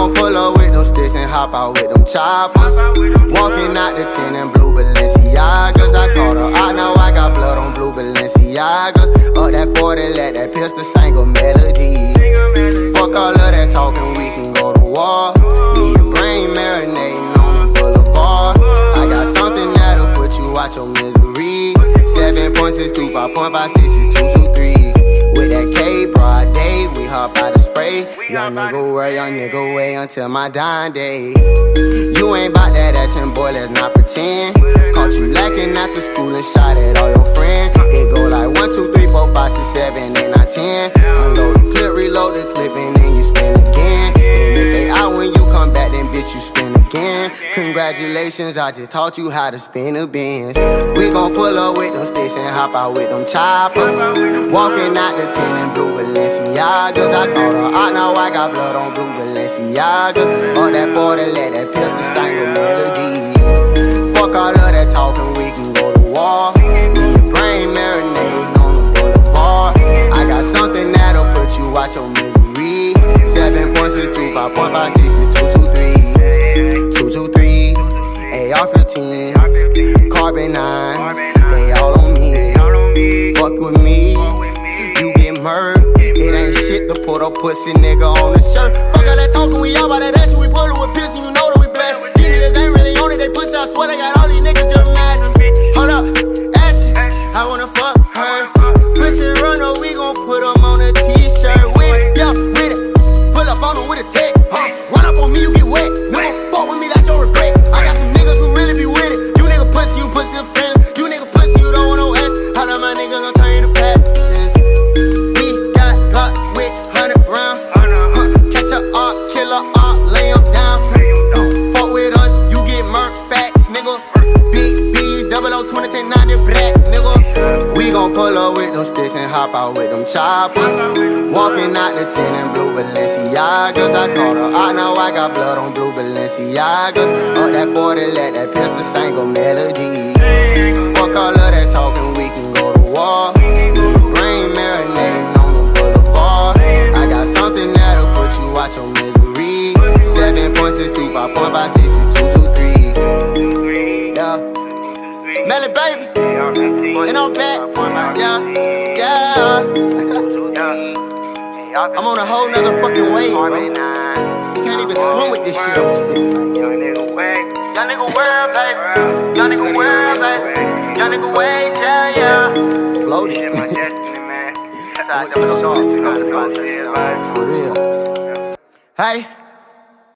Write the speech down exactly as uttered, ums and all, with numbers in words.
gon' pull up with them sticks and hop out with them choppers. Walking out the ten in blue Balenciagas. I caught her out, now I got blood on blue Balenciagas. Up that forty, let that pistol sing a melody. Fuck all of that talking, we can go to war. Need your brain marinating on the boulevard. I got something that'll put you out your misery. seven point six two, five point five six six two two three. With that K, broad day, we hop out of spray. Young nigga way, young nigga way until my dying day. You ain't bout that action, boy, let's not pretend. Caught you lacking after school and shot at all your friends. It go like one, two, three, four, five, six, seven, eight, nine, ten. Unload the clip, reload the clip, and then you spin again. And if they out when you come back, then bitch, you spin again. Congratulations, I just taught you how to spin a Benz. We gon' pull up with them sticks and hop out with them choppers. Walking out the ten in blue Balenciagas. I caught her out, now I got blood on blue Balenciagas. Up that forty, let that pistol sing a melody. Fuck all of that talking, we can go to war. Need your brain marinating on the boulevard. I got something that'll put you out your misery. seven point six two, five point five six six two two three. two two three, A R fifteen, carbon nines, they all on me. Fuck with me, you get murdered. It ain't shit to put a pussy nigga on the shirt. Fuck all that talking, we all about that action. We pull it with piss and you know that we blast. These niggas ain't really on it, they pussy, I swear they got all these niggas just mad. Hold up, action, I wanna fuck her. Pussy runner, we gon' put them on a t-shirt. With it, yeah, with it. Pull up on them with a tech, huh? Run up on me, you get wet. Nigga, fuck with me, that's your regret. I got some niggas who really be with it. You nigga pussy, you pussy a friend. You nigga pussy, you don't want no ass. How do my nigga gon' turn you to pat? We got Glock with hundred rounds. Huh, catch a art, killer art, lay him down. Fuck with us, you get murked, facts, nigga. Big B, double O, twenty, ten, ninety, black, nigga. We gon' pull up with them sticks and hop out with them choppers. Walking out the ten in blue Balenciagas. I caught her out, now I got blood on blue Balenciagas. Up that forty, let that pistol sing a melody. Fuck all of that talking, we can go to war. Need your brain marinating on the boulevard. I got something that'll put you out your misery. seven point six two, five point five six six two two three. Yeah, Melly baby, and I'm back. Yeah, yeah. I'm on a whole nother fucking wave, bro. You can't even swim with this shit I'm spitting. Young nigga way, young nigga way, baby. Young nigga way, baby. Young nigga way, yeah, yeah. Floating. For real. Hey.